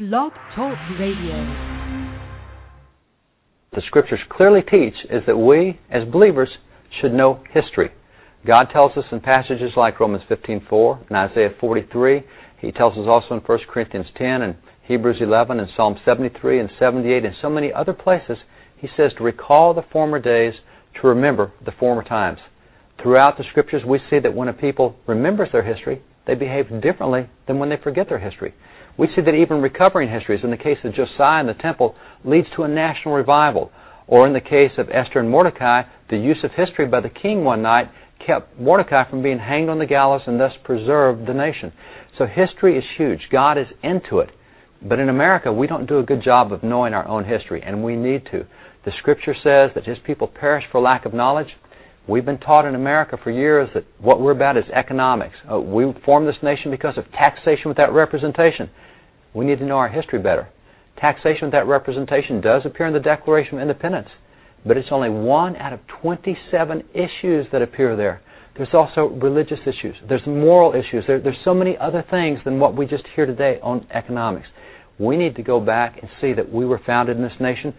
Blog Talk Radio. The Scriptures clearly teach is that we, as believers, should know history. God tells us in passages like Romans 15:4 and Isaiah 43. He tells us also in 1 Corinthians 10 and Hebrews 11 and Psalm 73 and 78 and so many other places. He says to recall the former days, to remember the former times. Throughout the Scriptures, we see that when a people remembers their history, they behave differently than when they forget their history. We see that even recovering histories, in the case of Josiah and the temple, leads to a national revival. Or in the case of Esther and Mordecai, the use of history by the king one night kept Mordecai from being hanged on the gallows and thus preserved the nation. So history is huge. God is into it. But in America, we don't do a good job of knowing our own history, and we need to. The Scripture says that His people perish for lack of knowledge. We've been taught in America for years that what we're about is economics. We formed this nation because of taxation without representation. We need to know our history better. Taxation without representation does appear in the Declaration of Independence, but it's only one out of 27 issues that appear there. There's also religious issues. There's moral issues. There's so many other things than what we just hear today on economics. We need to go back and see that we were founded in this nation.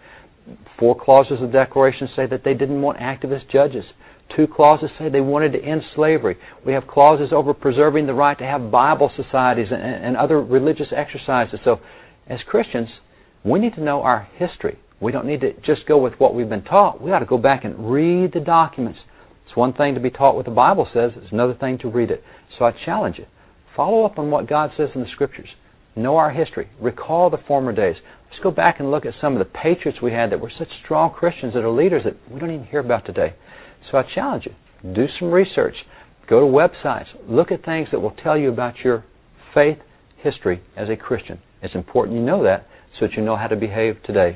4 clauses of the Declaration say that they didn't want activist judges. 2 clauses say they wanted to end slavery. We have clauses over preserving the right to have Bible societies and other religious exercises. So as Christians, we need to know our history. We don't need to just go with what we've been taught. We ought to go back and read the documents. It's one thing to be taught what the Bible says. It's another thing to read it. So I challenge you. Follow up on what God says in the Scriptures. Know our history. Recall the former days. Let's go back and look at some of the patriots we had that were such strong Christians that are leaders that we don't even hear about today. So I challenge you. Do some research. Go to websites. Look at things that will tell you about your faith history as a Christian. It's important you know that so that you know how to behave today.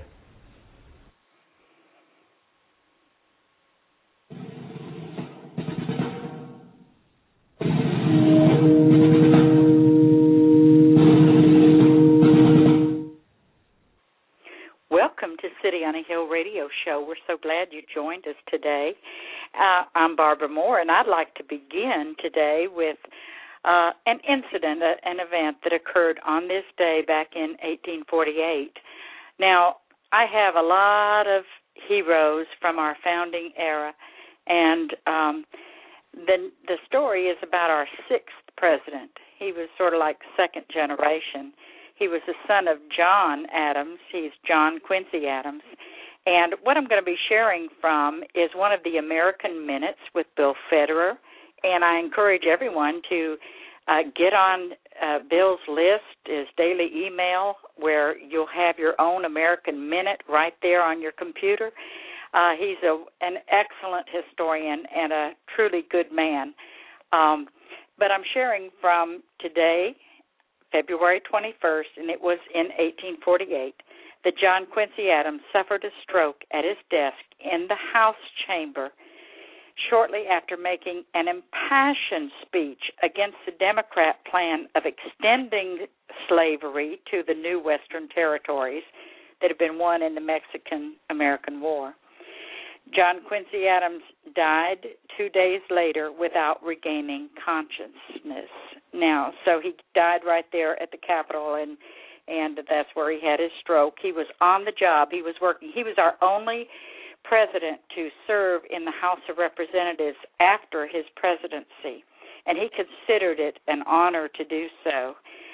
Welcome to City on a Hill radio show. We're so glad you joined us today. I'm Barbara Moore, and I'd like to begin today with an incident, an event that occurred on this day back in 1848. Now, I have a lot of heroes from our founding era, and the story is about our 6th president. He was sort of like second generation. He was the son of John Adams. He's John Quincy Adams. And what I'm going to be sharing from is one of the American Minutes with Bill Federer. And I encourage everyone to get on Bill's list, his daily email, where you'll have your own American Minute right there on your computer. He's an excellent historian and a truly good man. But I'm sharing from today, February 21st, and it was in 1848, that John Quincy Adams suffered a stroke at his desk in the House chamber shortly after making an impassioned speech against the Democrat plan of extending slavery to the new Western territories that had been won in the Mexican-American War. John Quincy Adams died 2 days later without regaining consciousness. Now, so he died right there at the Capitol, and that's where he had his stroke. He was on the job. He was working. He was our only president to serve in the House of Representatives after his presidency, and he considered it an honor to do so.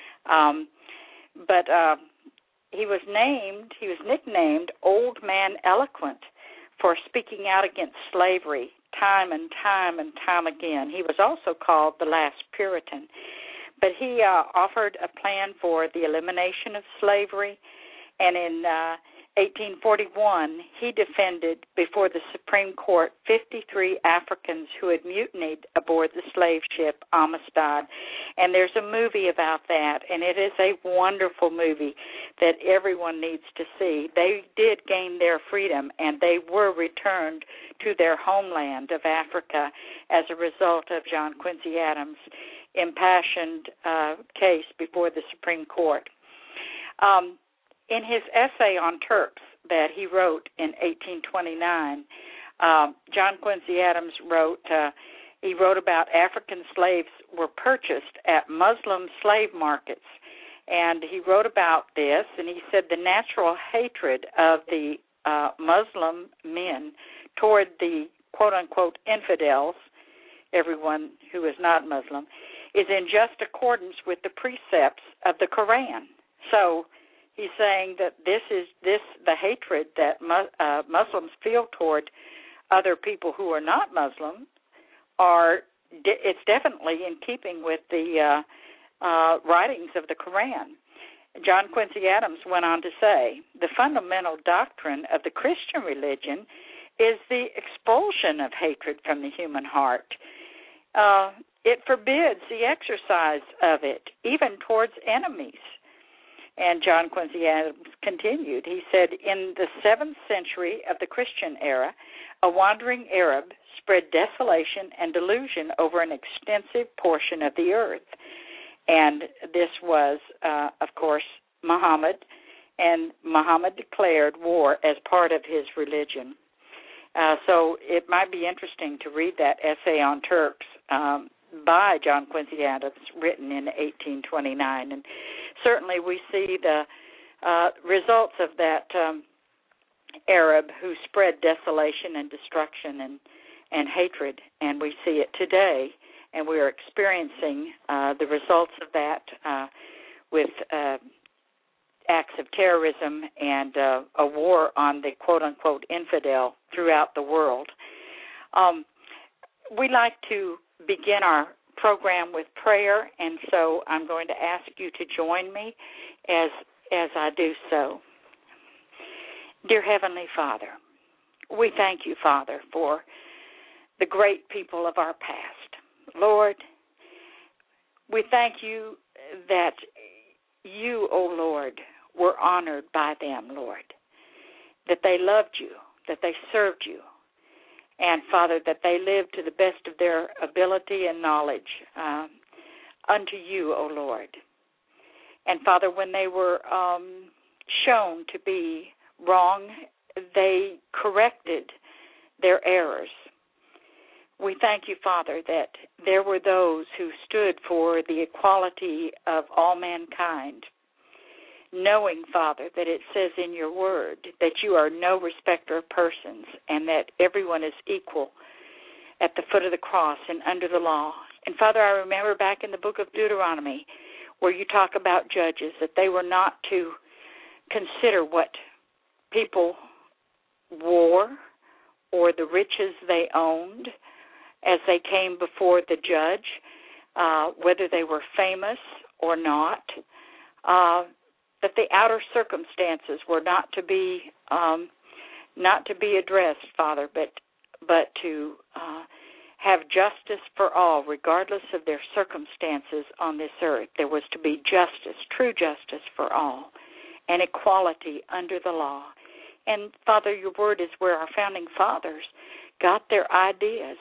But he was nicknamed Old Man Eloquent for speaking out against slavery time and time again. He was also called the Last Puritan. But he offered a plan for the elimination of slavery, and in 1841, he defended before the Supreme Court 53 Africans who had mutinied aboard the slave ship Amistad. And there's a movie about that, and it is a wonderful movie that everyone needs to see. They did gain their freedom, and they were returned to their homeland of Africa as a result of John Quincy Adams' impassioned case before the Supreme Court. In his essay on Turks that he wrote in 1829, John Quincy Adams wrote about African slaves were purchased at Muslim slave markets, And he wrote about this, and he said the natural hatred of the Muslim men toward the quote-unquote infidels, everyone who is not Muslim, is in just accordance with the precepts of the Quran. So he's saying that the hatred that Muslims feel toward other people who are not Muslim it's definitely in keeping with the writings of the Quran. John Quincy Adams went on to say, the fundamental doctrine of the Christian religion is the expulsion of hatred from the human heart. It forbids the exercise of it, even towards enemies. And John Quincy Adams continued. He said, in the 7th century of the Christian era, a wandering Arab spread desolation and delusion over an extensive portion of the earth. And this was, of course, Muhammad, and Muhammad declared war as part of his religion. So it might be interesting to read that essay on Turks by John Quincy Adams, written in 1829. And certainly we see the results of that Arab who spread desolation and destruction and hatred, and we see it today, and we are experiencing the results of that with acts of terrorism and a war on the quote-unquote infidel throughout the world. We like to begin our program with prayer, and so I'm going to ask you to join me as I do so. Dear Heavenly Father, we thank you, Father, for the great people of our past. Lord, we thank you that you, O Lord, were honored by them, Lord, that they loved you, that they served you, and, Father, that they lived to the best of their ability and knowledge unto you, O Lord. And, Father, when they were shown to be wrong, they corrected their errors. We thank you, Father, that there were those who stood for the equality of all mankind, knowing, Father, that it says in your word that you are no respecter of persons and that everyone is equal at the foot of the cross and under the law. And, Father, I remember back in the book of Deuteronomy where you talk about judges, that they were not to consider what people wore or the riches they owned as they came before the judge, whether they were famous or not, that the outer circumstances were not to be addressed, Father, but to have justice for all, regardless of their circumstances on this earth. There was to be justice, true justice for all, and equality under the law. And, Father, your word is where our founding fathers got their ideas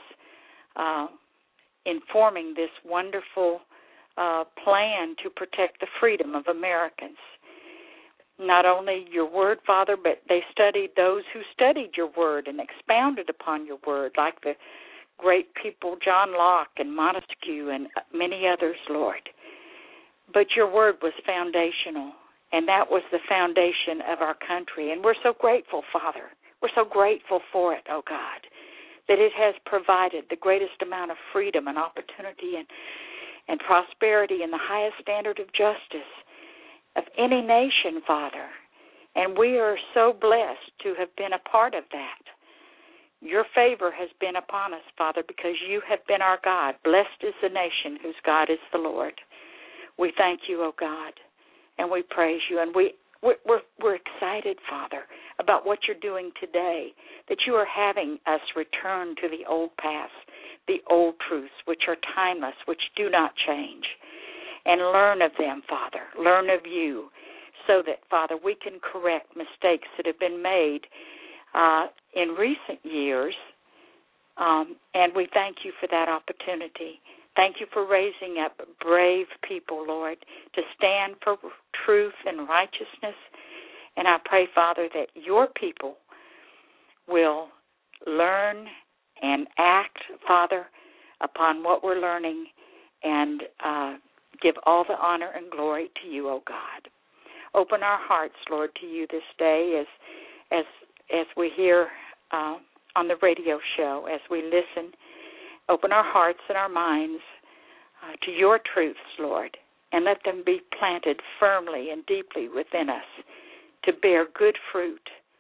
in forming this wonderful plan to protect the freedom of Americans. Not only your word, Father, but they studied those who studied your word and expounded upon your word, like the great people John Locke and Montesquieu and many others, Lord. But your word was foundational, and that was the foundation of our country. And we're so grateful, Father. We're so grateful for it, oh God, that it has provided the greatest amount of freedom and opportunity and prosperity and the highest standard of justice of any nation, Father. And we are so blessed to have been a part of that. Your favor has been upon us, Father, because you have been our God. Blessed is the nation whose God is the Lord. We thank you, O God, and we praise you. And we're excited, Father, about what you're doing today, that you are having us return to the old paths, the old truths, which are timeless, which do not change, and learn of them, Father, learn of you, so that, Father, we can correct mistakes that have been made in recent years, and we thank you for that opportunity. Thank you for raising up brave people, Lord, to stand for truth and righteousness. And I pray, Father, that your people will learn and act, Father, upon what we're learning and give all the honor and glory to you, O God. Open our hearts, Lord, to you this day as we hear on the radio show, as we listen. Open our hearts and our minds to your truths, Lord, and let them be planted firmly and deeply within us to bear good fruit,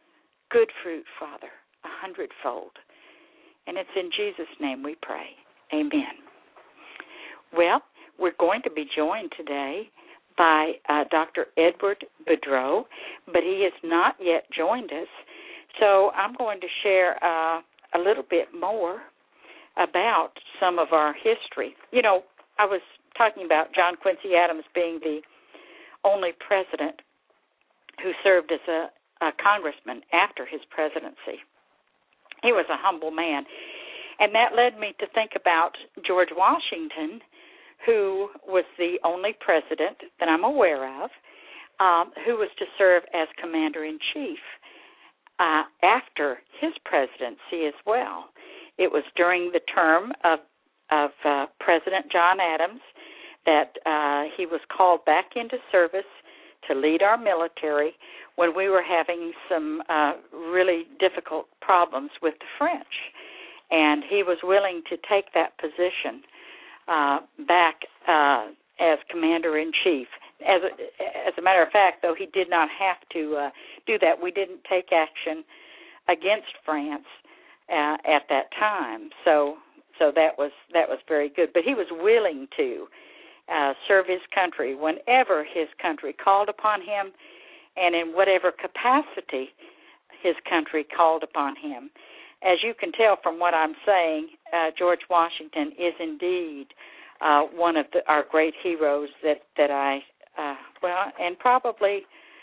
Father, 100-fold. And it's in Jesus' name we pray. Amen. Well, we're going to be joined today by Dr. Edward Boudreau, but he has not yet joined us. So I'm going to share a little bit more about some of our history. You know, I was talking about John Quincy Adams being the only president who served as a congressman after his presidency. He was a humble man. And that led me to think about George Washington, who was the only president that I'm aware of who was to serve as commander-in-chief after his presidency as well. It was during the term of President John Adams that he was called back into service to lead our military when we were having some really difficult problems with the French. And he was willing to take that position back as commander-in-chief. As a matter of fact, though, he did not have to do that. We didn't take action against France at that time, so that was very good. But he was willing to serve his country whenever his country called upon him, and in whatever capacity his country called upon him. As you can tell from what I'm saying, George Washington is indeed one of our great heroes that I, and probably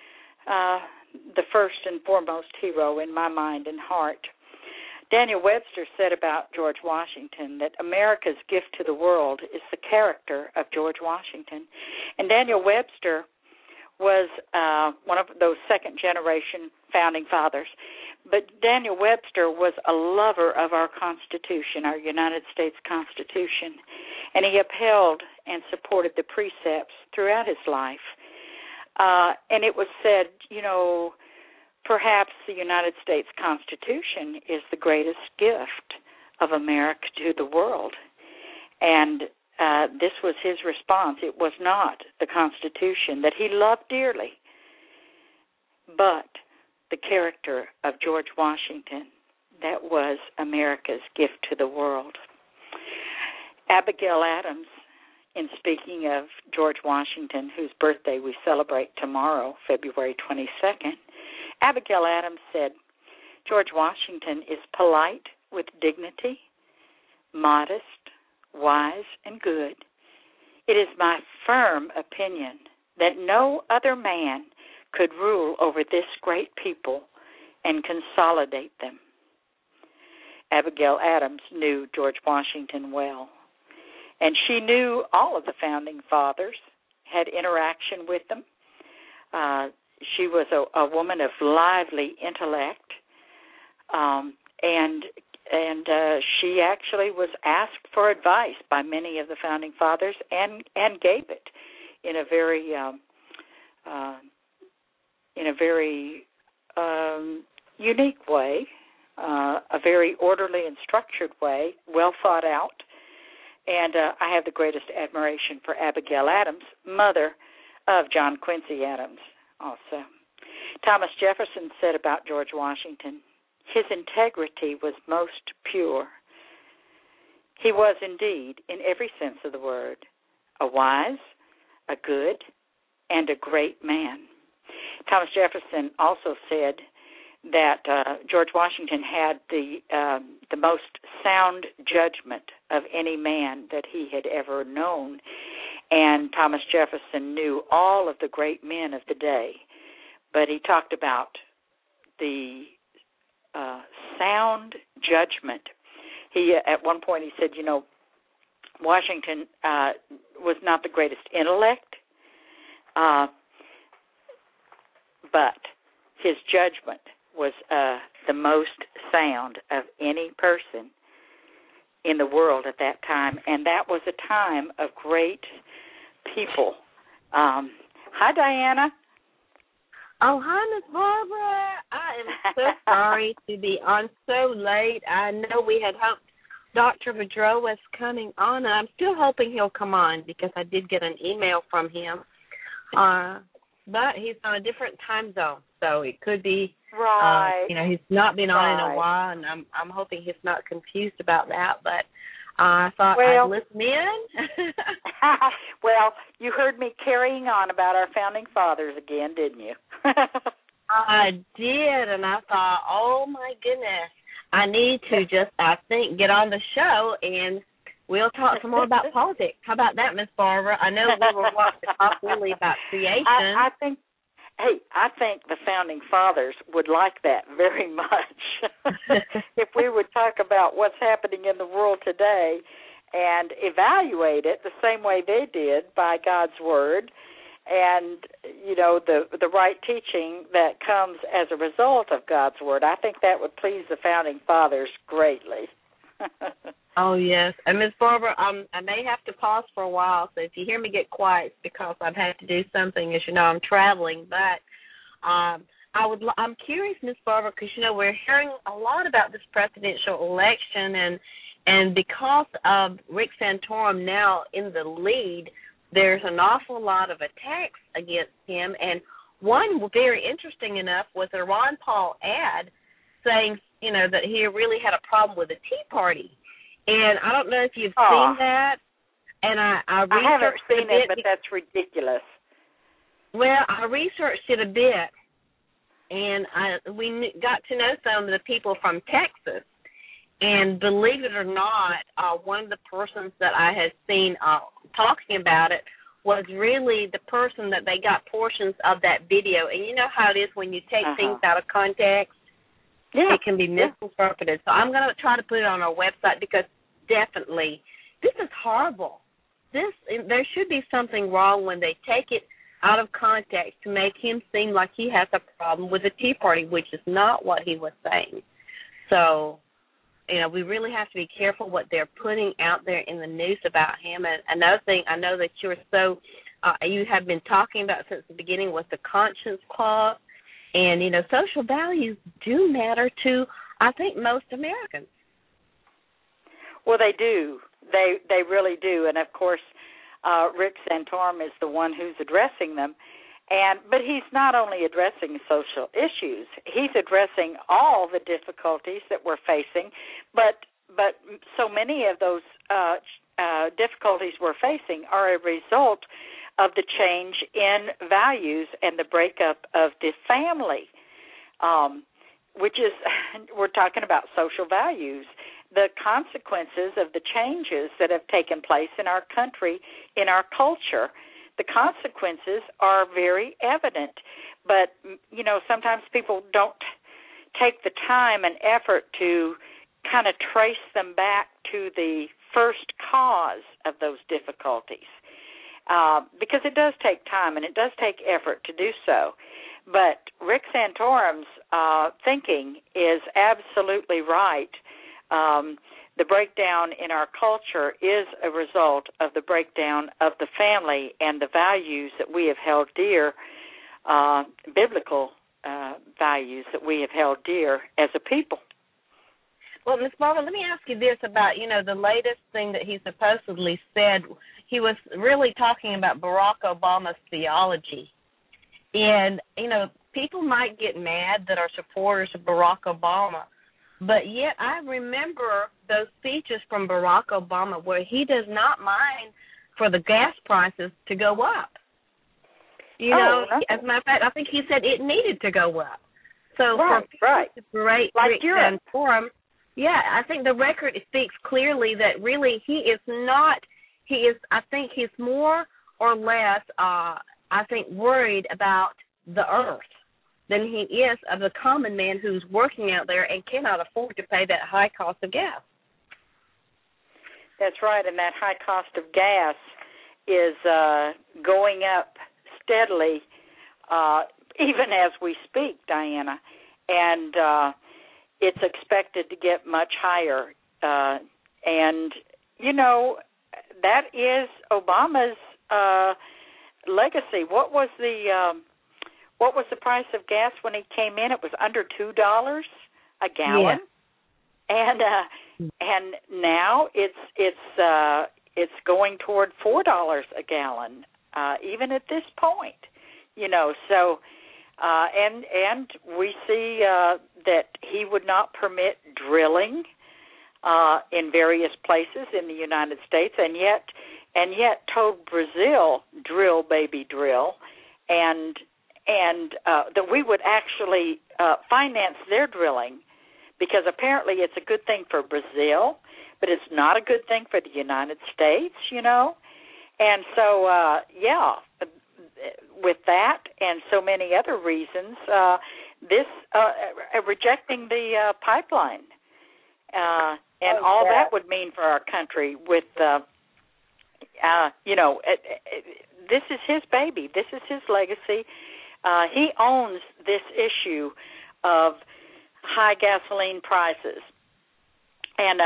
the first and foremost hero in my mind and heart. Daniel Webster said about George Washington that America's gift to the world is the character of George Washington. And Daniel Webster was one of those second-generation founding fathers. But Daniel Webster was a lover of our Constitution, our United States Constitution, and he upheld and supported the precepts throughout his life. And it was said, you know, perhaps the United States Constitution is the greatest gift of America to the world. And this was his response. It was not the Constitution that he loved dearly, but the character of George Washington. That was America's gift to the world. Abigail Adams, in speaking of George Washington, whose birthday we celebrate tomorrow, February 22nd, Abigail Adams said, George Washington is polite with dignity, modest, wise, and good. It is my firm opinion that no other man could rule over this great people and consolidate them. Abigail Adams knew George Washington well, and she knew all of the founding fathers, had interaction with them. She was a woman of lively intellect, and she actually was asked for advice by many of the founding fathers and gave it in a very unique way, a very orderly and structured way, well thought out. And I have the greatest admiration for Abigail Adams, mother of John Quincy Adams also. Thomas Jefferson said about George Washington, his integrity was most pure. He was indeed, in every sense of the word, a wise, a good, and a great man. Thomas Jefferson also said that George Washington had the most sound judgment of any man that he had ever known. And Thomas Jefferson knew all of the great men of the day, but he talked about the sound judgment. He, at one point, he said, you know, Washington was not the greatest intellect, but his judgment was the most sound of any person in the world at that time. And that was a time of great people. Hi, Diana. Oh, hi, Miss Barbara. I am so sorry to be on so late. I know we had hoped Dr. Vedro was coming on, and I'm still hoping he'll come on because I did get an email from him. But he's on a different time zone, so it could be, right. He's not been on in a while, and I'm hoping he's not confused about that. But I thought I'd listen in. Well, you heard me carrying on about our founding fathers again, didn't you? I did, and I thought, oh, my goodness, I need to get on the show, and we'll talk some more about politics. How about that, Miss Barbara? I know we were wanting to talk really about creation. I think the founding fathers would like that very much. If we would talk about what's happening in the world today and evaluate it the same way they did by God's Word and, the right teaching that comes as a result of God's Word, I think that would please the founding fathers greatly. Oh, yes. And, Ms. Barbara, I may have to pause for a while, so if you hear me get quiet, it's because I've had to do something. As you know, I'm traveling. But I'm curious, Ms. Barbara, because, we're hearing a lot about this presidential election, and because of Rick Santorum now in the lead, there's an awful lot of attacks against him. And one very interesting enough was a Ron Paul ad saying, that he really had a problem with the Tea Party. And I don't know if you've seen that. And I haven't seen it, but that's ridiculous. Well, I researched it a bit, and we got to know some of the people from Texas. And believe it or not, one of the persons that I had seen talking about it was really the person that they got portions of that video. And you know how it is when you take things out of context? Yeah. It can be misinterpreted. So I'm going to try to put it on our website because definitely this is horrible. There should be something wrong when they take it out of context to make him seem like he has a problem with the Tea Party, which is not what he was saying. So, we really have to be careful what they're putting out there in the news about him. And another thing I know that you have been talking about since the beginning was the Conscience Clause. And, social values do matter to, I think, most Americans. Well, they do. They really do. And, of course, Rick Santorum is the one who's addressing them. But he's not only addressing social issues. He's addressing all the difficulties that we're facing. But so many of those difficulties we're facing are a result of the change in values and the breakup of the family, which is, we're talking about social values, the consequences of the changes that have taken place in our country, in our culture. The consequences are very evident, but, sometimes people don't take the time and effort to kind of trace them back to the first cause of those difficulties. Because it does take time and it does take effort to do so. But Rick Santorum's thinking is absolutely right. The breakdown in our culture is a result of the breakdown of the family and the values that we have held dear, biblical values that we have held dear as a people. Well, Ms. Barbara, let me ask you this about, the latest thing that he supposedly said. He was really talking about Barack Obama's theology. And, people might get mad that are supporters of Barack Obama, but yet I remember those speeches from Barack Obama where he does not mind for the gas prices to go up. As a matter of fact, I think he said it needed to go up. So for people to berate Rick Santorum, I think the record speaks clearly that really I think he's more or less, worried about the earth than he is of the common man who's working out there and cannot afford to pay that high cost of gas. That's right, and that high cost of gas is going up steadily, even as we speak, Diana, and it's expected to get much higher. And, that is Obama's legacy. What was the price of gas when he came in? It was under $2 a gallon, and now it's going toward $4 a gallon, even at this point. So and we see that he would not permit drilling in various places in the United States, and yet told Brazil, drill, baby, drill, and that we would actually finance their drilling, because apparently it's a good thing for Brazil, but it's not a good thing for the United States, And so, with that and so many other reasons, rejecting the pipeline and all that would mean for our country with, this is his baby. This is his legacy. He owns this issue of high gasoline prices. And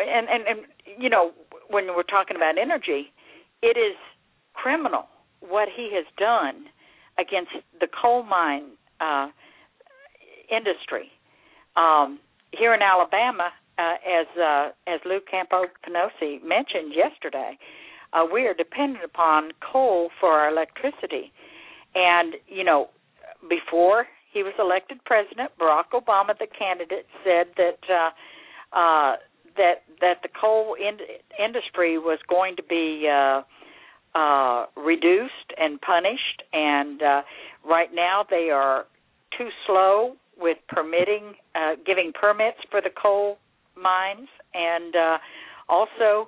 when we're talking about energy, it is criminal what he has done against the coal mine industry. Here in Alabama, as Lou Campo-Penosi mentioned yesterday, we are dependent upon coal for our electricity. And, before he was elected president, Barack Obama, the candidate, said that that the coal industry was going to be reduced and punished, and right now they are too slow with giving permits for the coal mines, and also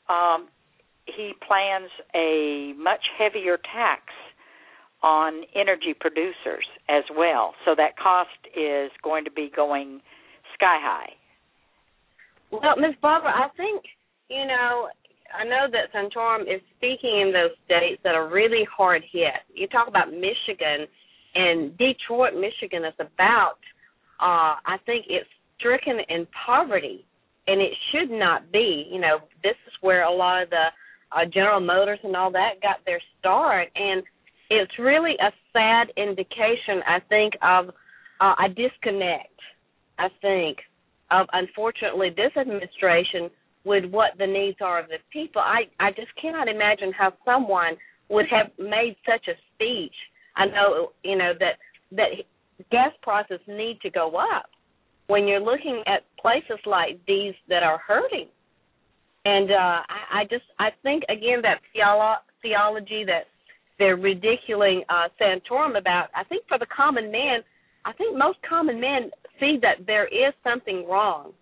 he plans a much heavier tax on energy producers as well. So that cost is going to be going sky high. Well, Ms. Barbara, I think, I know that Santorum is speaking in those states that are really hard hit. You talk about Michigan, and Detroit, Michigan is about, I think it's stricken in poverty, and it should not be. This is where a lot of the General Motors and all that got their start, and it's really a sad indication, I think, of a disconnect, I think, of, unfortunately, this administration with what the needs are of the people. I just cannot imagine how someone would have made such a speech. I know, that gas prices need to go up when you're looking at places like these that are hurting. And I think, again, that theology that they're ridiculing Santorum about, I think for the common man, I think most common men see that there is something wrong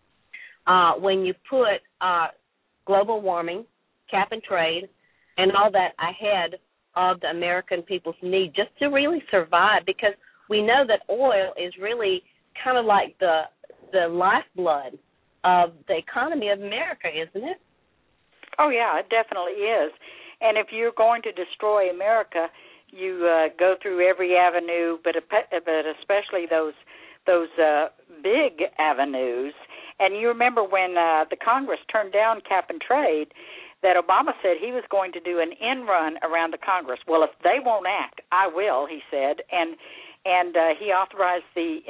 when you put global warming, cap and trade, and all that ahead of the American people's need just to really survive, because we know that oil is really kind of like the lifeblood of the economy of America, isn't it? Oh, yeah, it definitely is. And if you're going to destroy America, you go through every avenue, but especially those big avenues. And you remember when the Congress turned down cap and trade, that Obama said he was going to do an end run around the Congress. Well, if they won't act, I will, he said. And he authorized the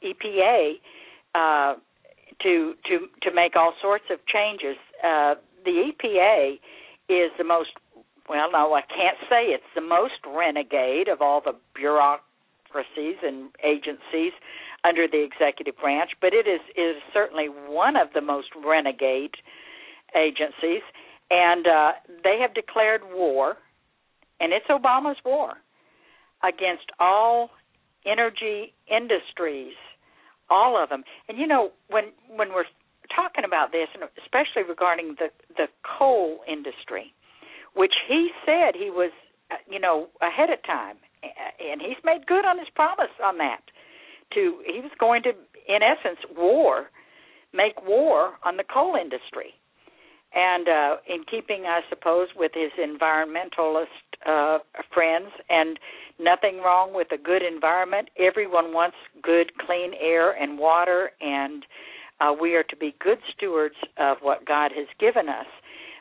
EPA to make all sorts of changes. The EPA is the most, well, no, I can't say it's the most renegade of all the bureaucracies and agencies under the executive branch, but it is certainly one of the most renegade agencies, and they have declared war, and it's Obama's war, against all energy industries, all of them. And, when we're talking about this, and especially regarding the coal industry, which he said he was, ahead of time, and he's made good on his promise on that. He was going to, in essence, make war on the coal industry. And in keeping, I suppose, with his environmentalist friends, and nothing wrong with a good environment. Everyone wants good, clean air and water, and we are to be good stewards of what God has given us.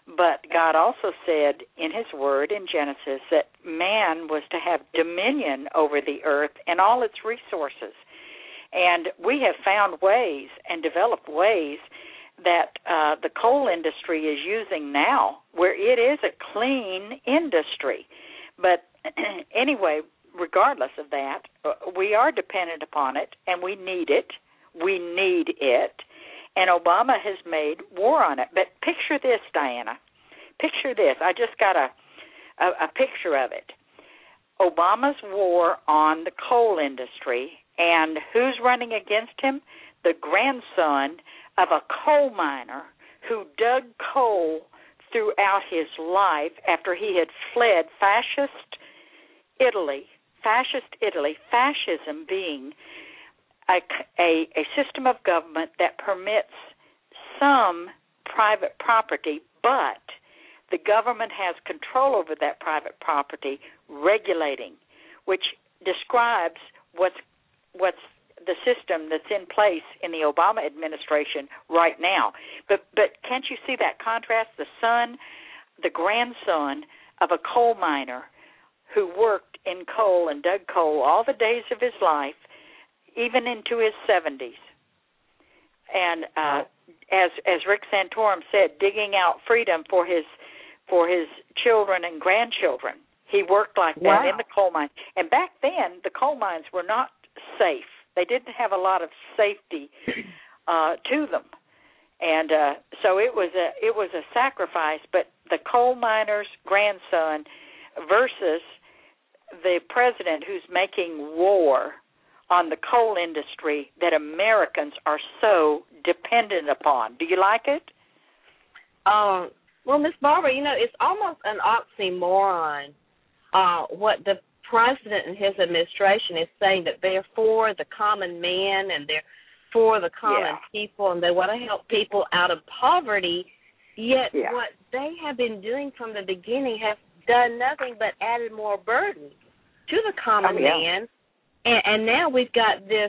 But God also said in his word in Genesis that man was to have dominion over the earth and all its resources. And we have found ways and developed ways that the coal industry is using now where it is a clean industry. But anyway, regardless of that, we are dependent upon it, and we need it. We need it. And Obama has made war on it. But picture this, Diana. Picture this. I just got a picture of it. Obama's war on the coal industry, and who's running against him? The grandson of a coal miner who dug coal throughout his life after he had fled fascist Italy, fascism being a system of government that permits some private property, but the government has control over that private property, regulating, which describes what's the system that's in place in the Obama administration right now. But can't you see that contrast? The grandson of a coal miner who worked in coal and dug coal all the days of his life, even into his 70s. And as Rick Santorum said, digging out freedom for his children and grandchildren. He worked like that in the coal mine. And back then, the coal mines were not safe. They didn't have a lot of safety to them. And so it was a sacrifice, but the coal miner's grandson versus the president who's making war on the coal industry that Americans are so dependent upon. Do you like it? Well, Miss Barbara, it's almost an oxymoron what the president and his administration is saying, that they're for the common man and they're for the common people and they want to help people out of poverty, yet what they have been doing from the beginning has done nothing but added more burden to the common man. And now we've got this,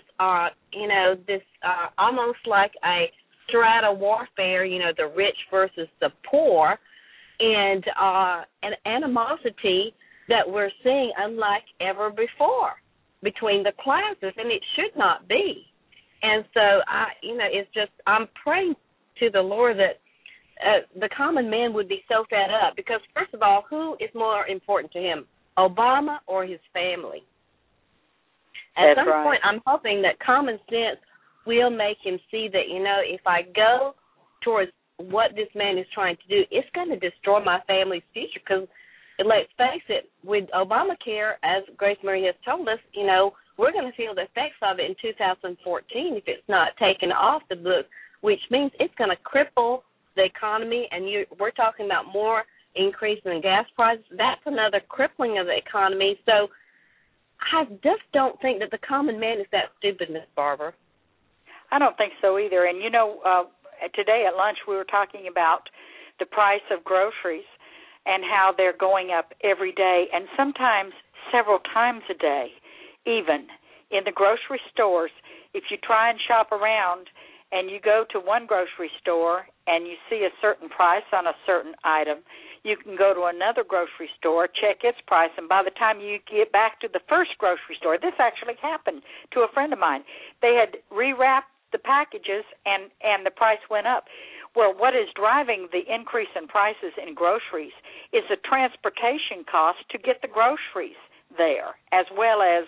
almost like a strata warfare, the rich versus the poor, and an animosity that we're seeing unlike ever before between the classes, and it should not be. And so, it's just, I'm praying to the Lord that the common man would be so fed up, because first of all, who is more important to him, Obama or his family? At some point, I'm hoping that common sense will make him see that, if I go towards what this man is trying to do, it's going to destroy my family's future. Because let's face it, with Obamacare, as Grace Marie has told us, we're going to feel the effects of it in 2014 if it's not taken off the books, which means it's going to cripple the economy. And we're talking about more increase in gas prices. That's another crippling of the economy. So I just don't think that the common man is that stupid, Miss Barber. I don't think so either. And, today at lunch we were talking about the price of groceries and how they're going up every day, and sometimes several times a day, even in the grocery stores. If you try and shop around and you go to one grocery store and you see a certain price on a certain item, you can go to another grocery store, check its price, and by the time you get back to the first grocery store, this actually happened to a friend of mine. They had rewrapped the packages and the price went up. Well, what is driving the increase in prices in groceries is the transportation cost to get the groceries there, as well as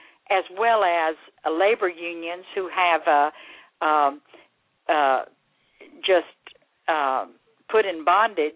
labor unions who have put in bondage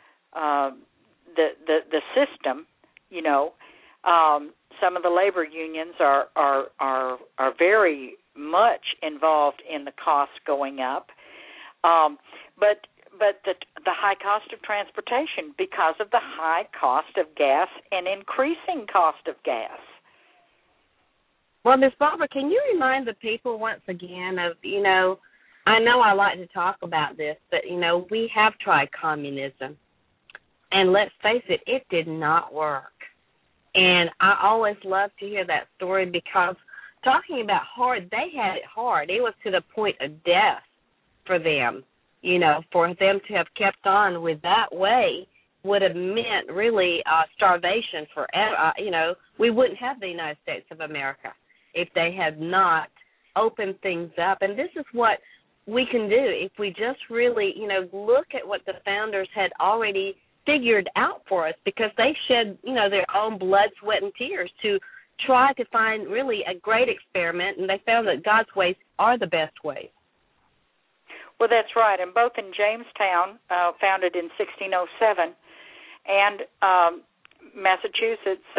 the system. Some of the labor unions are very much involved in the costs going up, but the high cost of transportation because of the high cost of gas and increasing cost of gas. Well, Ms. Barbara, can you remind the people once again of, I know I like to talk about this, but, we have tried communism. And let's face it, it did not work. And I always love to hear that story because talking about hard, they had it hard. It was to the point of death for them. for them to have kept on with that way would have meant really starvation forever. We wouldn't have the United States of America if they had not opened things up. And this is what we can do if we just really, look at what the founders had already figured out for us, because they shed, their own blood, sweat, and tears to try to find really a great experiment, and they found that God's ways are the best ways. Well, that's right. And both in Jamestown, founded in 1607, and Massachusetts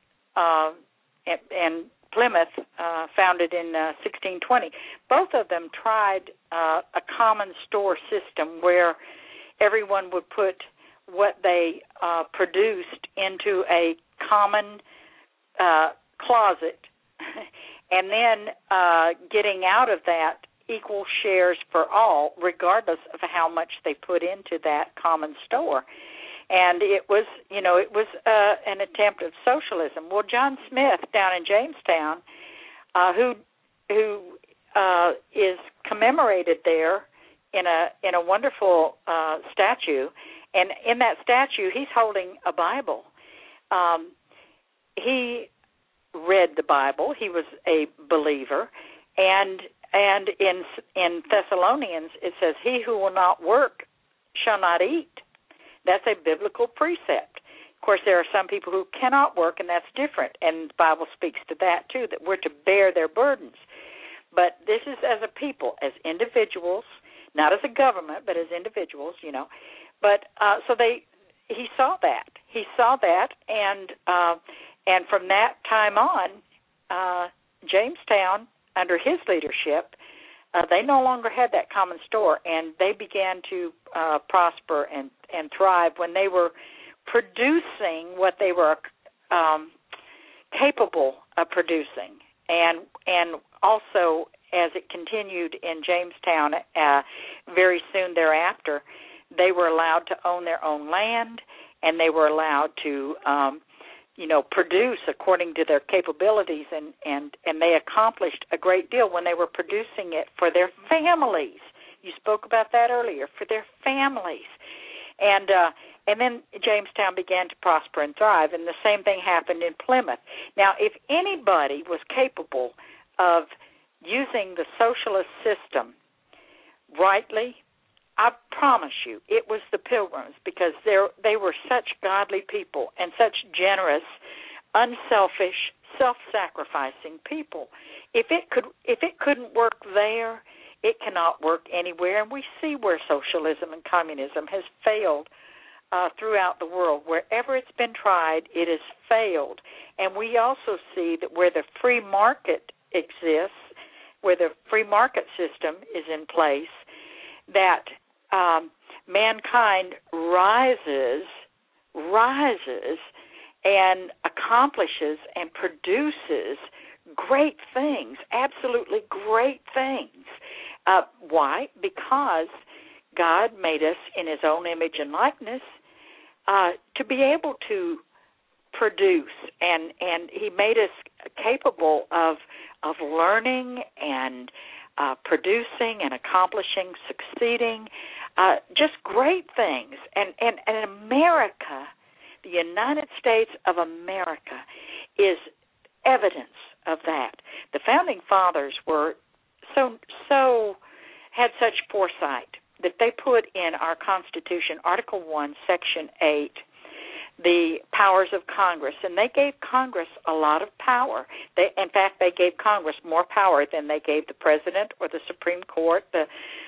and Plymouth, founded in 1620, both of them tried a common store system where everyone would put what they produced into a common closet, and then getting out of that equal shares for all, regardless of how much they put into that common store. And it was an attempt of socialism. Well, John Smith down in Jamestown, who is commemorated there in a wonderful statue, and in that statue he's holding a Bible. He read the Bible. He was a believer, and in Thessalonians it says, "He who will not work shall not eat." That's a biblical precept. Of course, there are some people who cannot work, and that's different, and the Bible speaks to that too, that we're to bear their burdens. But this is as a people, as individuals, not as a government, but as individuals, But he saw that. He saw that, and from that time on, Jamestown, under his leadership, they no longer had that common store, and they began to prosper and thrive when they were producing what they were capable of producing. And also, as it continued in Jamestown, very soon thereafter, they were allowed to own their own land, and they were allowed to produce according to their capabilities, and they accomplished a great deal when they were producing it for their families. You spoke about that earlier, for their families. And then Jamestown began to prosper and thrive, and the same thing happened in Plymouth. Now, if anybody was capable of using the socialist system rightly, I promise you, it was the Pilgrims, because they were such godly people and such generous, unselfish, self-sacrificing people. If it couldn't work there, it cannot work anywhere. And we see where socialism and communism has failed throughout the world. Wherever it's been tried, it has failed. And we also see that where the free market exists, where the free market system is in place, that mankind rises and accomplishes and produces great things, absolutely great things. Why? Because God made us in his own image and likeness to be able to produce, and he made us capable of learning and producing and accomplishing, succeeding, just great things. And America, the United States of America, is evidence of that. The Founding Fathers were had such foresight that they put in our Constitution, Article 1, Section 8, the powers of Congress, and they gave Congress a lot of power. In fact, they gave Congress more power than they gave the President or the Supreme Court. The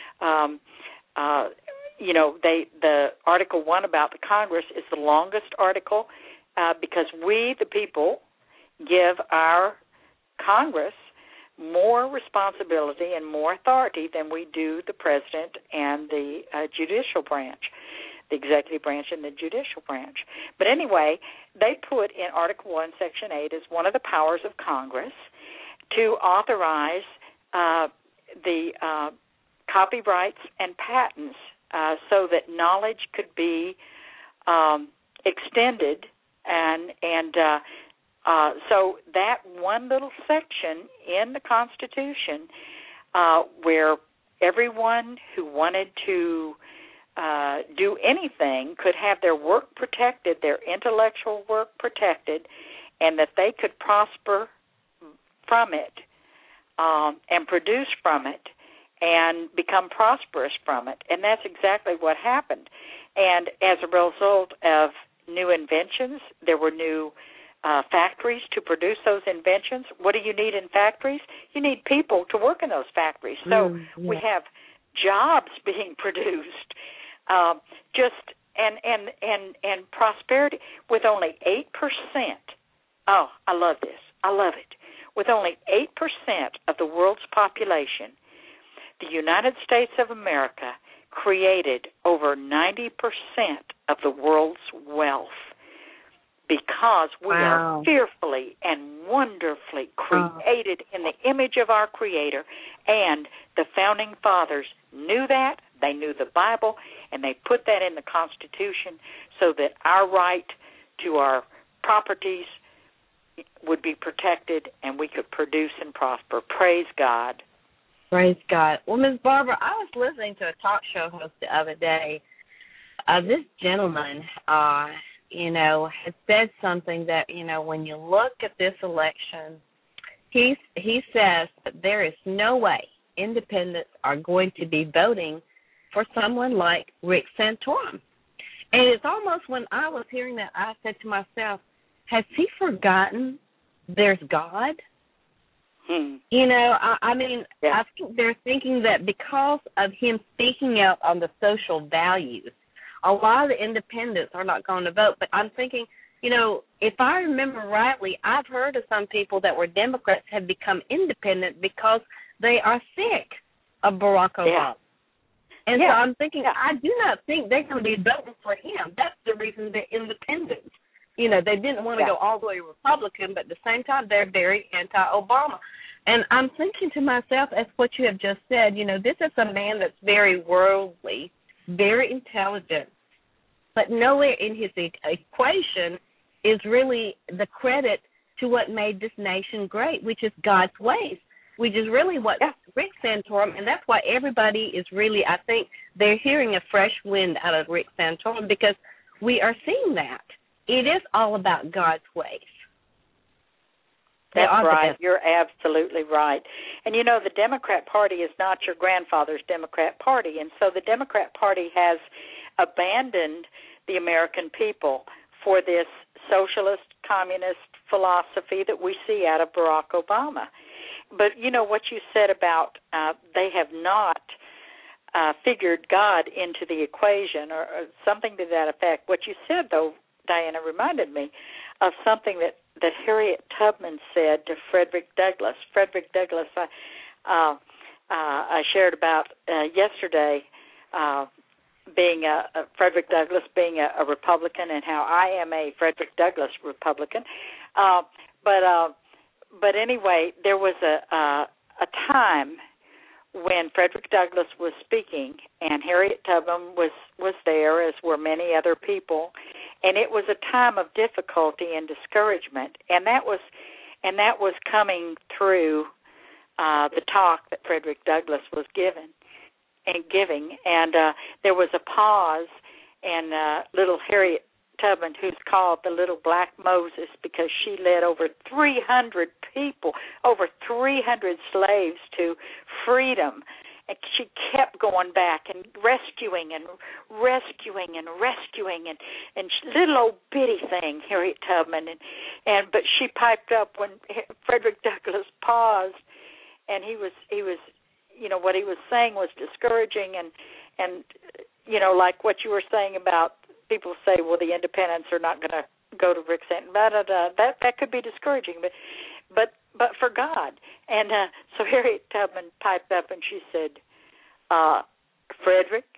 Article 1 about the Congress is the longest article because we, the people, give our Congress more responsibility and more authority than we do the President and the judicial branch, the executive branch and the judicial branch. But anyway, they put in Article 1, Section 8 as one of the powers of Congress to authorize the copyrights and patents so that knowledge could be extended, and so that one little section in the Constitution where everyone who wanted to do anything could have their work protected, their intellectual work protected, and that they could prosper from it and produce from it and become prosperous from it. And that's exactly what happened. And as a result of new inventions, there were new factories to produce those inventions. What do you need in factories? You need people to work in those factories. So we have jobs being produced, and prosperity with only 8%. Oh, I love this. I love it. With only 8% of the world's population, the United States of America created over 90% of the world's wealth because we are fearfully and wonderfully created in the image of our Creator, and the Founding Fathers knew that. They knew the Bible, and they put that in the Constitution so that our right to our properties would be protected and we could produce and prosper. Praise God. Praise God. Well, Ms. Barbara, I was listening to a talk show host the other day. This gentleman, had said something that, when you look at this election, he says that there is no way independents are going to be voting for someone like Rick Santorum. And it's almost, when I was hearing that, I said to myself, has he forgotten there's God? I think they're thinking that because of him speaking out on the social values, a lot of the independents are not going to vote. But I'm thinking, if I remember rightly, I've heard of some people that were Democrats have become independent because they are sick of Barack Obama. And so I'm thinking, I do not think they're going to be voting for him. That's the reason they're independents. They didn't want to go all the way Republican, but at the same time, they're very anti-Obama. And I'm thinking to myself, as what you have just said, this is a man that's very worldly, very intelligent, but nowhere in his equation is really the credit to what made this nation great, which is God's ways, which is really what Rick Santorum, and that's why everybody is really, I think, they're hearing a fresh wind out of Rick Santorum because we are seeing that. It is all about God's ways. That's right. You're absolutely right. And, the Democrat Party is not your grandfather's Democrat Party, and so the Democrat Party has abandoned the American people for this socialist, communist philosophy that we see out of Barack Obama. But, what you said about they have not figured God into the equation or something to that effect. What you said, though, Diana, reminded me of something that Harriet Tubman said to Frederick Douglass. Frederick Douglass, I shared about yesterday, Frederick Douglass being a Republican, and how I am a Frederick Douglass Republican. But anyway, there was a time when Frederick Douglass was speaking, and Harriet Tubman was there, as were many other people. And it was a time of difficulty and discouragement, and that was coming through the talk that Frederick Douglass was giving. And there was a pause, and little Harriet Tubman, who's called the Little Black Moses, because she led over 300 people, over 300 slaves to freedom. And she kept going back and rescuing and little old bitty thing, Harriet Tubman, but she piped up when Frederick Douglass paused, and he was what he was saying was discouraging, and like what you were saying about people say, well, the independents are not going to go to Rick Santorum, that could be discouraging, but for God. And so Harriet Tubman piped up and she said, Frederick,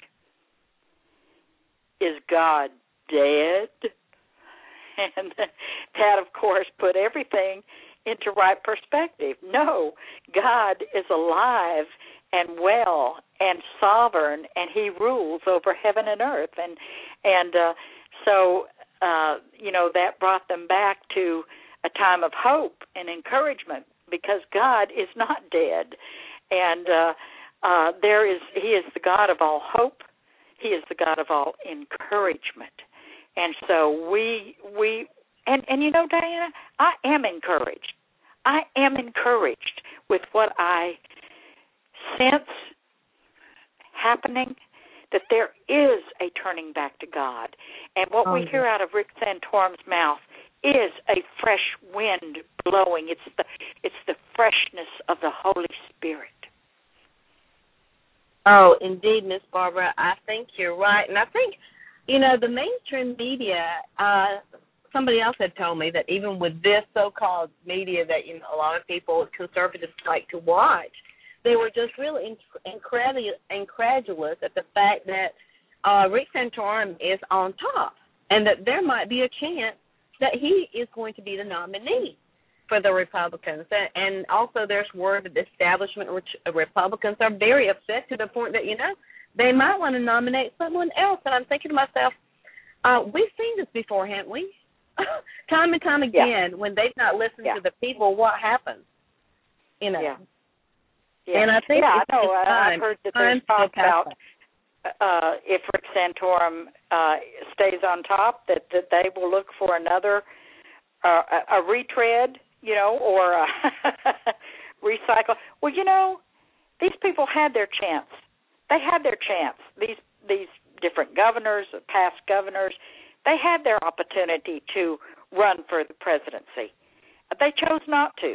is God dead? And that, of course, put everything into right perspective. No, God is alive and well and sovereign, and he rules over heaven and earth. And so that brought them back to a time of hope and encouragement, because God is not dead. And He is the God of all hope. He is the God of all encouragement. And so we you know, Diana, I am encouraged. I am encouraged with what I sense happening, that there is a turning back to God. And what we hear out of Rick Santorum's mouth is a fresh wind blowing. It's the freshness of the Holy Spirit. Oh, indeed, Miss Barbara. I think you're right. And I think, you know, the mainstream media, somebody else had told me that even with this so-called media that, you know, a lot of people, conservatives, like to watch, they were just really incredulous at the fact that Rick Santorum is on top and that there might be a chance that he is going to be the nominee for the Republicans. And also there's word that the establishment Republicans are very upset to the point that, you know, they might want to nominate someone else. And I'm thinking to myself, we've seen this before, haven't we? Time and time again, when they've not listened to the people, what happens? You know. Yeah. And I think I've heard that there's talk about if Rick Santorum stays on top, that they will look for another a retread, you know, or a recycle. Well, you know, these people had their chance. They had their chance. These different governors, past governors, they had their opportunity to run for the presidency. They chose not to.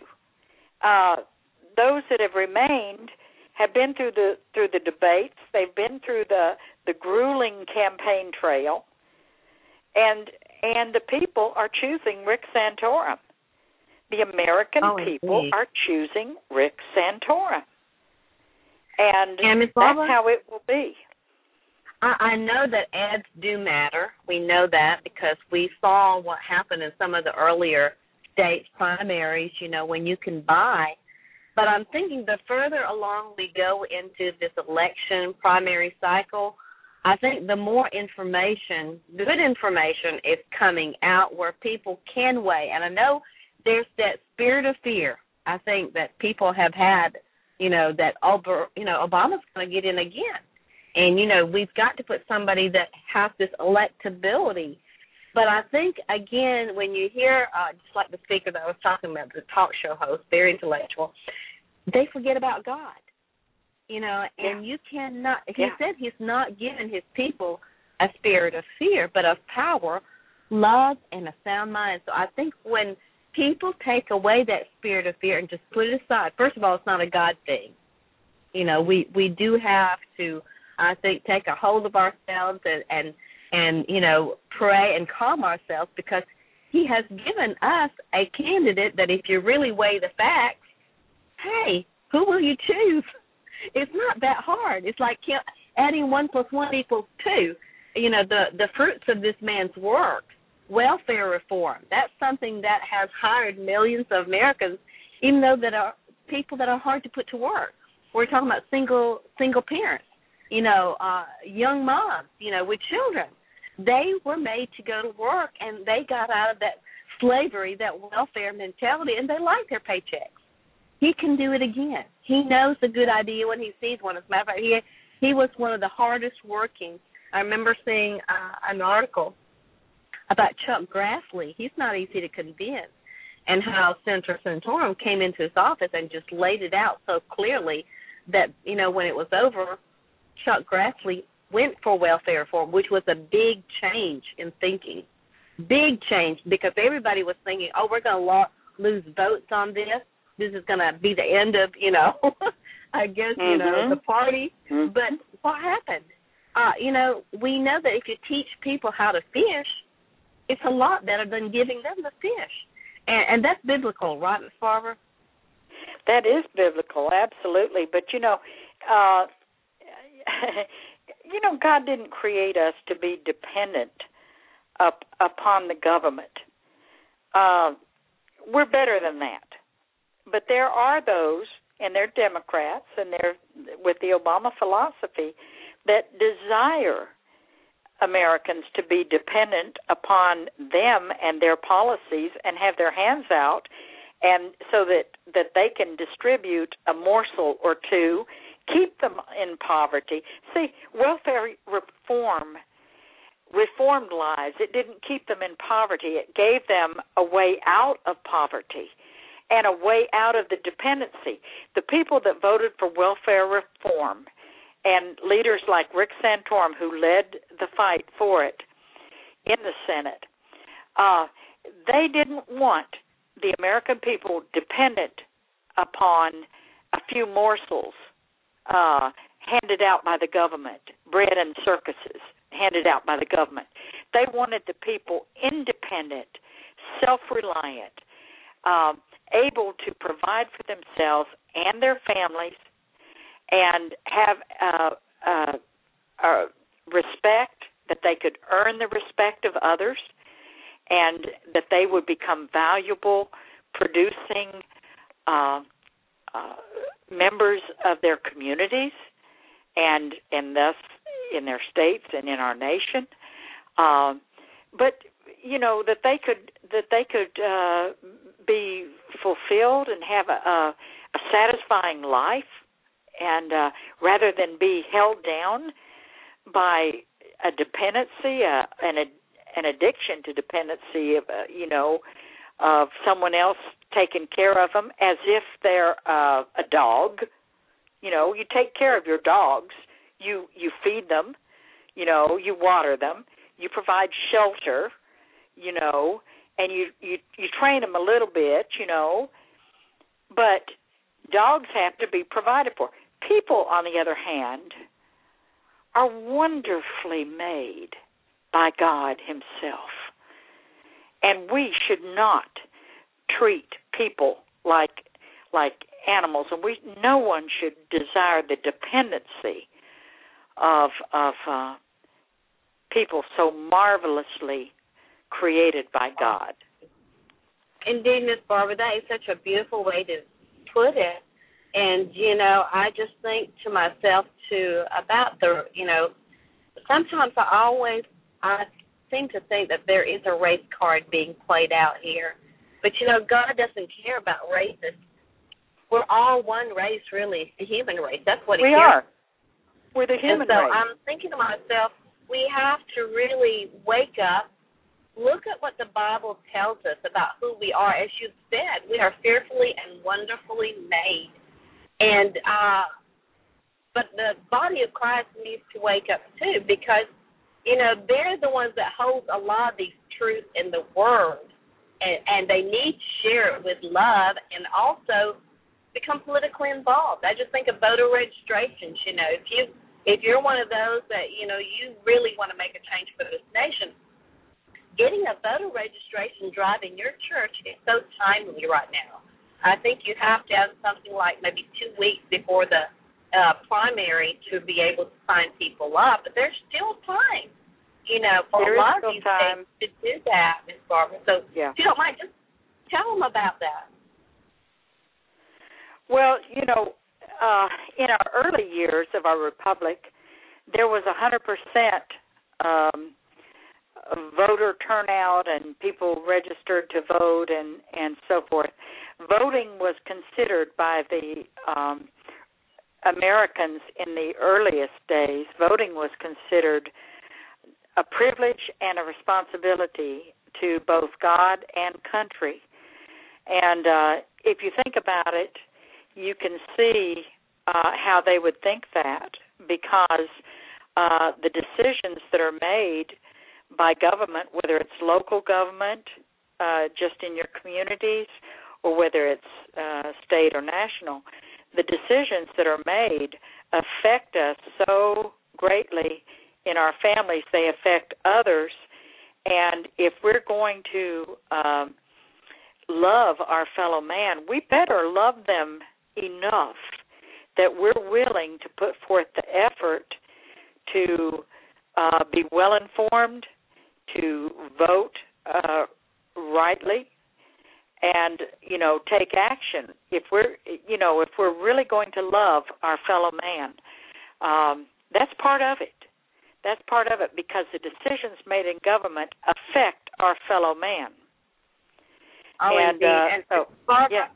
Those that have remained have been through the debates. They've been through the grueling campaign trail, and the people are choosing Rick Santorum. The American people are choosing Rick Santorum, and that's how it will be. I know that ads do matter. We know that because we saw what happened in some of the earlier states primaries, you know, when you can buy. But I'm thinking the further along we go into this election primary cycle, I think the more information, good information, is coming out where people can weigh. And I know there's that spirit of fear. I think that people have had, you know, that Obama's going to get in again. And, you know, we've got to put somebody that has this electability. But I think, again, when you hear, just like the speaker that I was talking about, the talk show host, very intellectual, they forget about God, you know, and you cannot, he said he's not given his people a spirit of fear, but of power, love, and a sound mind. So I think when people take away that spirit of fear and just put it aside, first of all, it's not a God thing. You know, we do have to, I think, take a hold of ourselves and you know, pray and calm ourselves, because he has given us a candidate that if you really weigh the facts, hey, who will you choose? It's not that hard. It's like adding 1 + 1 = 2. You know, the fruits of this man's work, welfare reform, that's something that has hired millions of Americans, even though that are people that are hard to put to work. We're talking about single parents, you know, young moms, you know, with children. They were made to go to work, and they got out of that slavery, that welfare mentality, and they like their paychecks. He can do it again. He knows a good idea when he sees one. As a matter of fact, he was one of the hardest working. I remember seeing an article about Chuck Grassley. He's not easy to convince, and how Senator Santorum came into his office and just laid it out so clearly that, you know, when it was over, Chuck Grassley went for welfare reform, which was a big change in thinking. Big change, because everybody was thinking, oh, we're going to lose votes on this. This is going to be the end of, you know, I guess, you know, the party. But what happened? You know, we know that if you teach people how to fish, it's a lot better than giving them the fish. And that's biblical, right, Ms. Barbara? That is biblical, absolutely. But, you know, God didn't create us to be dependent upon the government. We're better than that. But there are those, and they're Democrats, and they're with the Obama philosophy, that desire Americans to be dependent upon them and their policies and have their hands out, and so that they can distribute a morsel or two keep them in poverty. See, welfare reformed lives. It didn't keep them in poverty. It gave them a way out of poverty and a way out of the dependency. The people that voted for welfare reform and leaders like Rick Santorum, who led the fight for it in the Senate, they didn't want the American people dependent upon a few morsels handed out by the government, bread and circuses handed out by the government. They wanted the people independent, self-reliant, able to provide for themselves and their families, and have respect, that they could earn the respect of others, and that they would become valuable, producing members of their communities, and thus in their states and in our nation. But that they could be fulfilled and have a satisfying life, and rather than be held down by a dependency, an addiction to dependency of someone else taking care of them as if they're a dog. You take care of your dogs. You feed them. You water them. You provide shelter. And you train them a little bit. But dogs have to be provided for. People, on the other hand, are wonderfully made by God Himself. And we should not treat people like animals, and no one should desire the dependency of people so marvelously created by God. Indeed, Miss Barbara, that is such a beautiful way to put it. And, I just think to myself, too, about sometimes I seem to think that there is a race card being played out here. But, God doesn't care about races. We're all one race, really, the human race. That's what we are. We're the human race. So I'm thinking to myself, we have to really wake up, look at what the Bible tells us about who we are. As you said, we are fearfully and wonderfully made. And but the body of Christ needs to wake up too, because they're the ones that hold a lot of these truths in the Word, and they need to share it with love and also become politically involved. I just think of voter registrations. If you're one of those that you really want to make a change for this nation, getting a voter registration drive in your church is so timely right now. I think you have to have something like maybe 2 weeks before the primary to be able to sign people up, but there's still time, for a lot of these states to do that, Ms. Barbara. So if you don't mind, just tell them about that. Well, in our early years of our republic, there was 100% voter turnout and people registered to vote and so forth. Voting was considered by the Americans in the earliest days, voting was considered a privilege and a responsibility to both God and country. And if you think about it, you can see how they would think that, because the decisions that are made by government, whether it's local government just in your communities or whether it's state or national, the decisions that are made affect us so greatly in our families. They affect others. And if we're going to love our fellow man, we better love them enough that we're willing to put forth the effort to be well informed, to vote rightly, and take action. If we're really going to love our fellow man, that's part of it. That's part of it, because the decisions made in government affect our fellow man. Oh, and indeed. so, Barbara,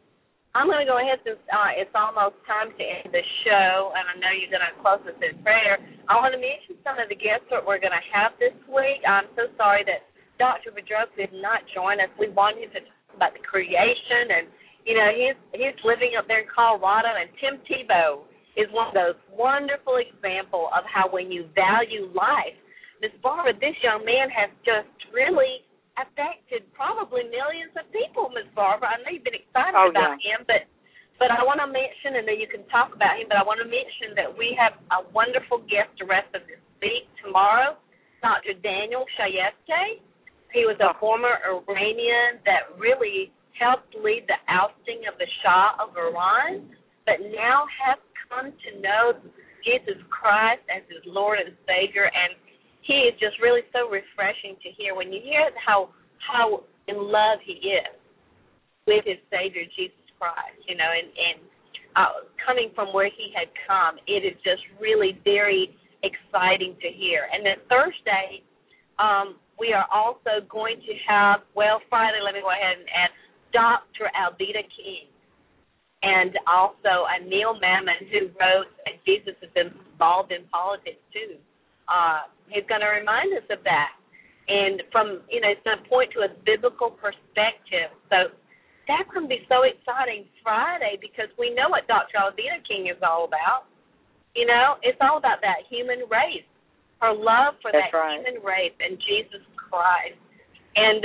I'm going to go ahead since it's almost time to end the show, and I know you're going to close us in prayer. I want to mention some of the guests that we're going to have this week. I'm so sorry that Dr. Boudreaux did not join us. We wanted him to talk about the creation, and, you know, he's living up there in Colorado, and Tim Tebow is one of those wonderful examples of how when you value life, Miss Barbara, this young man has just really affected probably millions of people, Ms. Barbara. I know you've been excited about him, but I want to mention, and then you can talk about him, but I want to mention that we have a wonderful guest the rest of this week tomorrow, Dr. Daniel Shayeste. He was a former Iranian that really helped lead the ousting of the Shah of Iran, but now has come to know Jesus Christ as his Lord and Savior, and he is just really so refreshing to hear. When you hear how in love he is with his Savior, Jesus Christ, you know, and coming from where he had come, it is just really very exciting to hear. And then Thursday, we are also going to have, Friday, let me go ahead and add, Dr. Alveda King, and also Neil Mammon, who wrote that Jesus has been involved in politics too. He's going to remind us of that. And from, you know, it's going to point to a biblical perspective. So that's going to be so exciting Friday because we know what Dr. Alveda King is all about. You know, it's all about that human race, her love for human race and Jesus Christ. And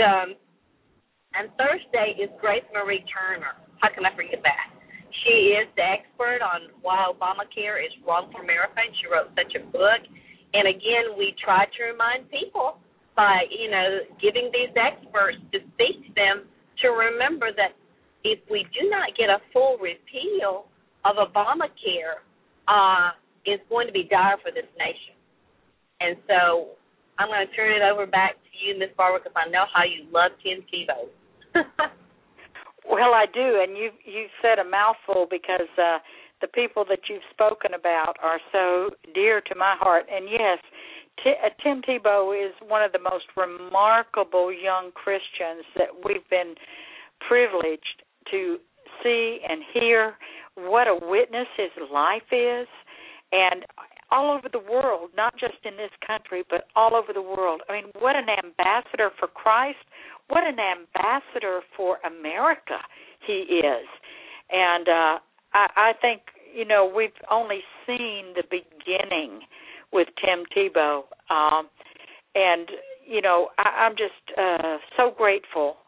Thursday is Grace Marie Turner. How can I forget that? She is the expert on why Obamacare is wrong for America, and she wrote such a book. And again, we try to remind people by, you know, giving these experts to speak to them to remember that if we do not get a full repeal of Obamacare, it's going to be dire for this nation. And so I'm going to turn it over back to you, Ms. Barbara, because I know how you love Tim Tebow. Well, I do, and you said a mouthful because the people that you've spoken about are so dear to my heart. And yes, Tim Tebow is one of the most remarkable young Christians that we've been privileged to see and hear. What a witness his life is. And all over the world, not just in this country, but all over the world. I mean, what an ambassador for Christ. What an ambassador for America he is. And I think, you know, we've only seen the beginning with Tim Tebow. And, you know, I'm just so grateful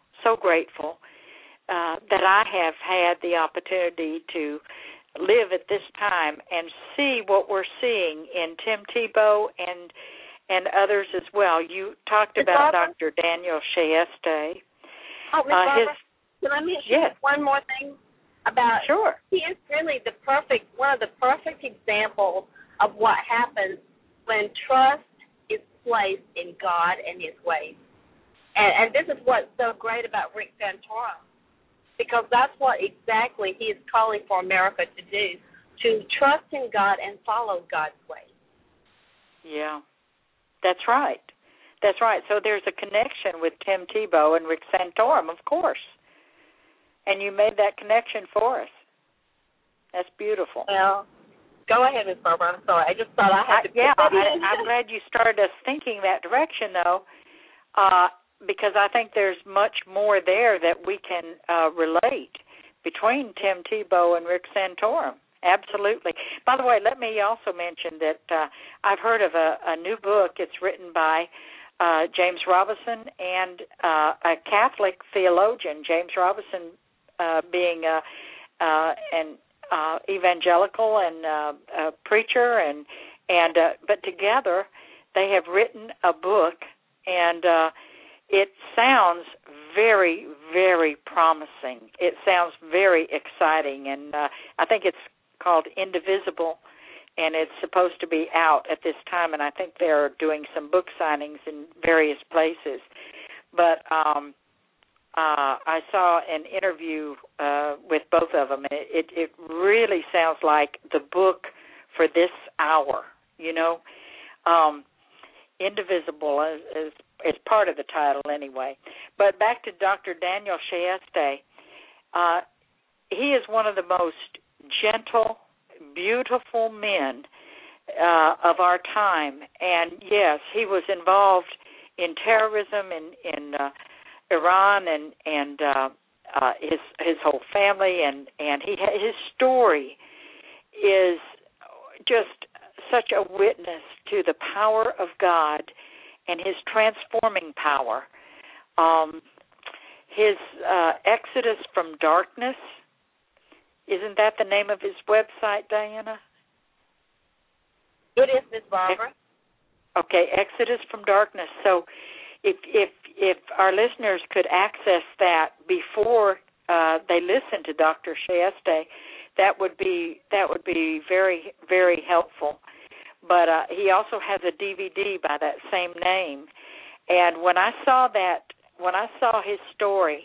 that I have had the opportunity to live at this time and see what we're seeing in Tim Tebow and others as well. You talked about Dr. Daniel Shayeste. Oh, Ms. Barbara, can I mention one more thing about? Sure. He is really one of the perfect examples of what happens when trust is placed in God and His ways. And this is what's so great about Rick Santorum, because that's what exactly he is calling for America to do, to trust in God and follow God's ways. Yeah, that's right. That's right. So there's a connection with Tim Tebow and Rick Santorum, of course. And you made that connection for us. That's beautiful. Well, go ahead, Ms. Barbara. I'm sorry. I just thought I had to put that in. I'm glad you started us thinking that direction, though, because I think there's much more there that we can relate between Tim Tebow and Rick Santorum. Absolutely. By the way, let me also mention that I've heard of a new book. It's written by James Robison and a Catholic theologian, James Robison being an evangelical and a preacher, but together they have written a book, and it sounds very, very promising. It sounds very exciting, and I think it's called Indivisible, and it's supposed to be out at this time, and I think they're doing some book signings in various places. But I saw an interview with both of them, and it really sounds like the book for this hour, you know. Indivisible is part of the title anyway. But back to Dr. Daniel Shayeste. he is one of the most gentle, beautiful men of our time. And yes, he was involved in terrorism in Iran and his whole family, and his story is just such a witness to the power of God and his transforming power. His Exodus from Darkness, isn't that the name of his website, Diana? It is, Miss Barbara. Okay, Exodus from Darkness. So if our listeners could access that before they listen to Dr. Shayeste, that would be very, very helpful. But he also has a DVD by that same name. And when I saw his story,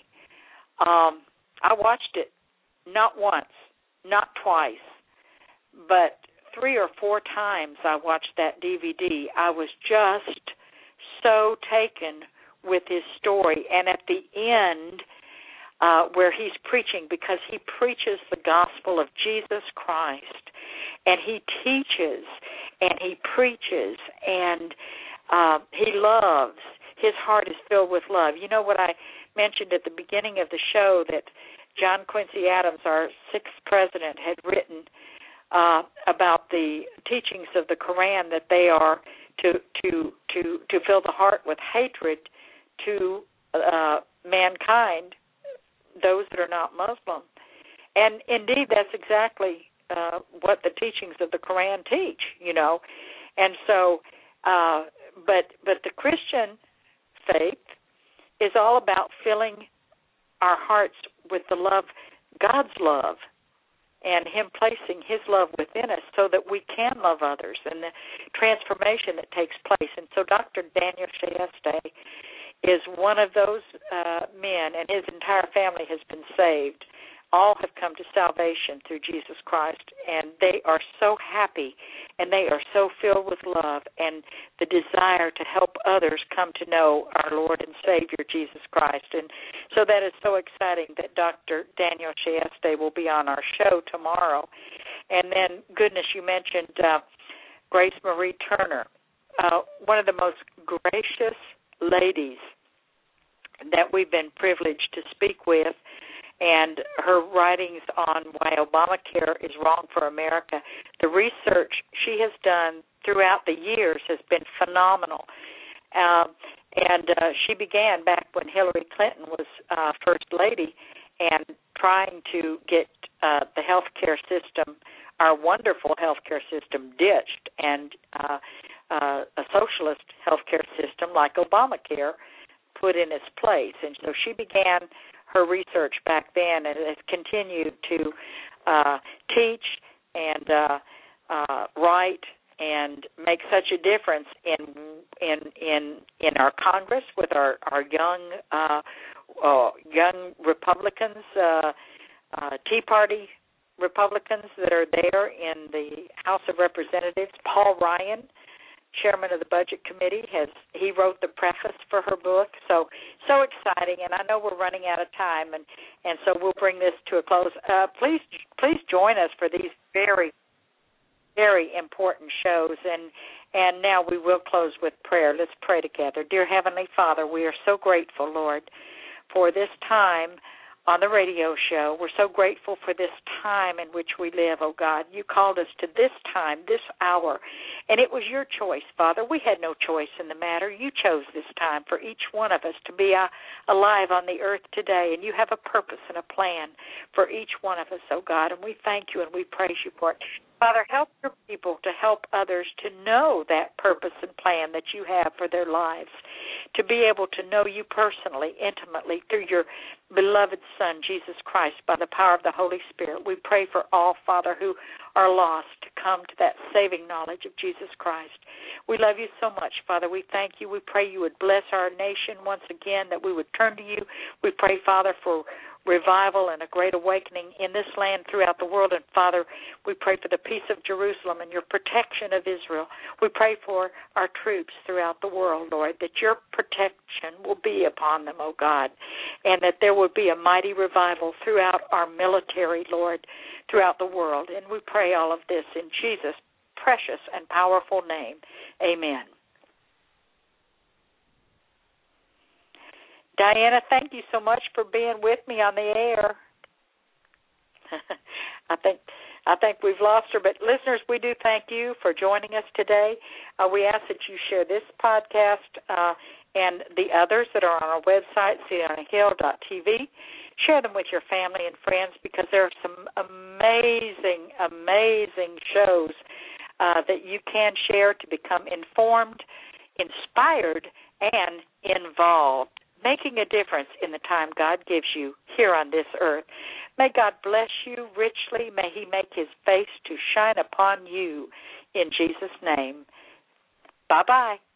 I watched it not once, not twice, but 3 or 4 times I watched that DVD. I was just so taken with his story. And at the end, where he's preaching, because he preaches the gospel of Jesus Christ, and he teaches, and he preaches, and he loves. His heart is filled with love. You know what I mentioned at the beginning of the show, that John Quincy Adams, our 6th president, had written about the teachings of the Quran, that they are to fill the heart with hatred to mankind, those that are not Muslim. And indeed, that's exactly what the teachings of the Quran teach, you know. And so, but the Christian faith is all about filling our hearts with the love, God's love, and him placing his love within us so that we can love others, and the transformation that takes place. And so Dr. Daniel Shayeste is one of those men, and his entire family has been saved. All have come to salvation through Jesus Christ, and they are so happy, and they are so filled with love and the desire to help others come to know our Lord and Savior, Jesus Christ. And so that is so exciting that Dr. Daniel Shayeste will be on our show tomorrow. And then, goodness, you mentioned Grace Marie Turner, one of the most gracious ladies that we've been privileged to speak with, and her writings on why Obamacare is wrong for America. The research she has done throughout the years has been phenomenal. And she began back when Hillary Clinton was First Lady, and trying to get the health care system, our wonderful health care system, ditched, and a socialist health care system like Obamacare put in its place. And so she began her research back then, and has continued to teach and write and make such a difference in our Congress with our young Republicans, Tea Party Republicans that are there in the House of Representatives. Paul Ryan, chairman of the Budget Committee, he wrote the preface for her book. So exciting, and I know we're running out of time, and so we'll bring this to a close. Please join us for these very, very important shows, and now we will close with prayer. Let's pray together. Dear Heavenly Father, we are so grateful, Lord, for this time on the radio show. We're so grateful for this time in which we live, oh God. You called us to this time, this hour, and it was your choice, Father. We had no choice in the matter. You chose this time for each one of us to be alive on the earth today, and you have a purpose and a plan for each one of us, oh God, and we thank you and we praise you for it. Father, help your people to help others to know that purpose and plan that you have for their lives, to be able to know you personally, intimately, through your beloved Son, Jesus Christ, by the power of the Holy Spirit. We pray for all, Father, who are lost to come to that saving knowledge of Jesus Christ. We love you so much, Father. We thank you. We pray you would bless our nation once again, that we would turn to you. We pray, Father, for revival and a great awakening in this land throughout the world. And, Father, we pray for the peace of Jerusalem and your protection of Israel. We pray for our troops throughout the world, Lord, that your protection will be upon them, oh God, and that there will be a mighty revival throughout our military, Lord, throughout the world. And we pray all of this in Jesus' precious and powerful name. Amen. Diana, thank you so much for being with me on the air. I think we've lost her, but listeners, we do thank you for joining us today. We ask that you share this podcast and the others that are on our website, cityonthehill.tv. Share them with your family and friends, because there are some amazing, amazing shows that you can share to become informed, inspired, and involved, making a difference in the time God gives you here on this earth. May God bless you richly. May he make his face to shine upon you in Jesus' name. Bye-bye.